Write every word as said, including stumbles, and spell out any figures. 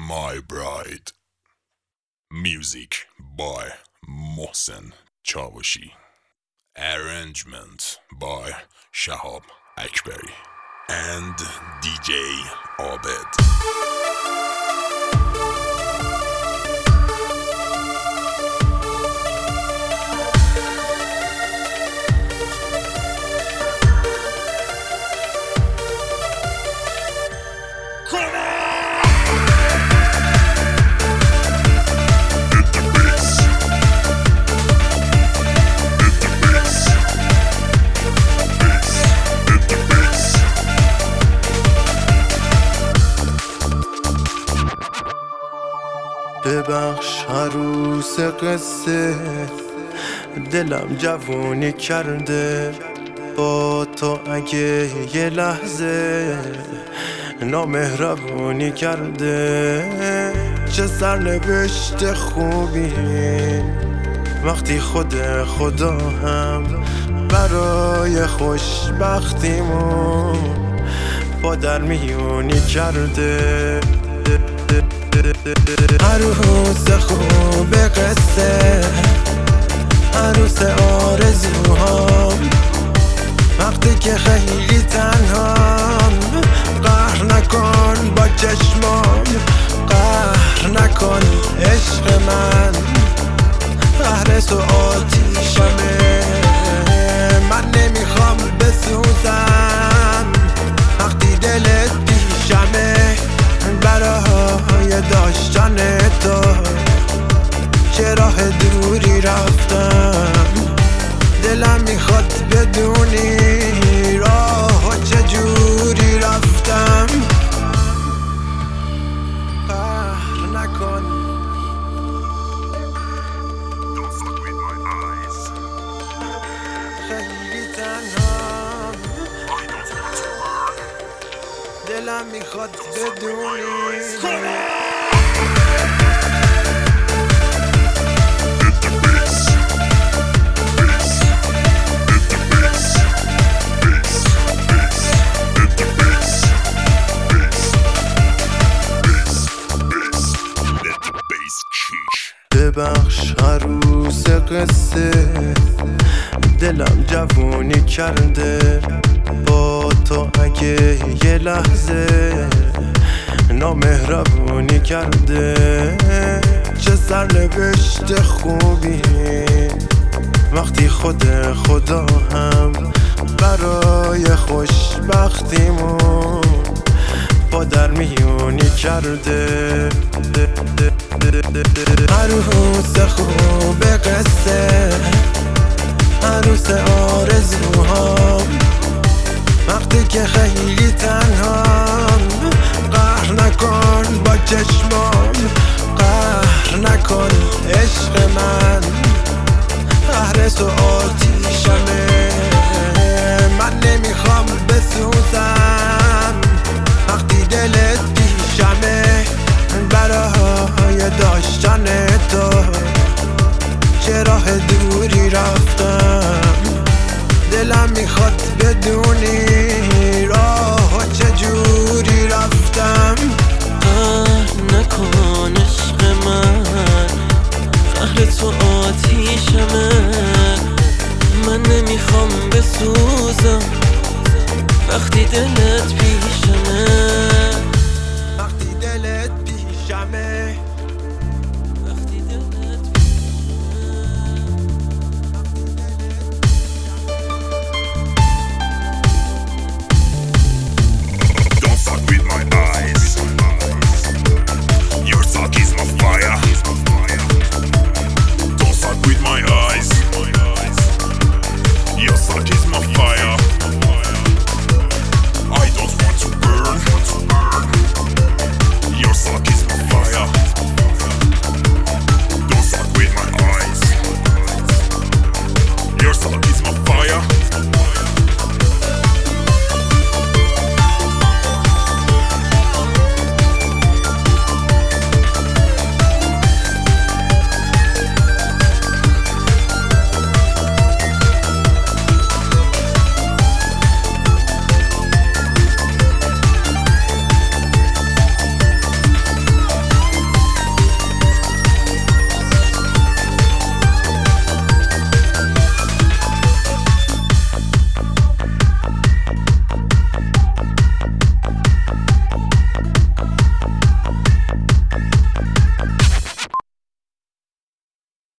My Bride. Music by Mohsen Chavashi. Arrangement by Shahab Akbari and D J Abed. ببخش عروس قصه، دلم جوونی کرده با تو. اگه یه لحظه نامهربونی کرده، چه سرنوشت خوبی وقتی خود خدا هم برای خوشبختیمون با در میونی کرده. عروس خوب قصه، عروس آرزوهام، وقتی که خیلی تنهام، قهر نکن با چشمام، قهر نکن عشق من، قهر تو آتیشمه. من نمیخوام بسوزم وقتی دلت پیشمه، برای داشتن تو چه راه دوری رفتم. دلم میخواد بدونی راه چجوری رفتم. قهر نکن، خیلی تنهام، دلم میخواد بدونی. ببخش عروس قصه، دلم جوونی کرده با تو. اگه یه لحظه نامهربونی کرده، چه سرنوشت خوبی وقتی خود خدا هم برای خوشبختیمون با در میونی کرده. عروس خوب قصه، عروس آرزوهام، وقتی که خیلی تنهام، قهر نکن با چشمام، قهر نکن عشق من، قهر تو آتیشمه. من نمیخوام بسوزم وقتی دلت پیشمه، برای داشتن تو چه راه دوری رفتم. دلم میخواد بدونی راه چجوری رفتم. قهر نکن عشق من، قهر تو آتیشمه. من نمیخوام بسوزم وقتی دلت پیشمه،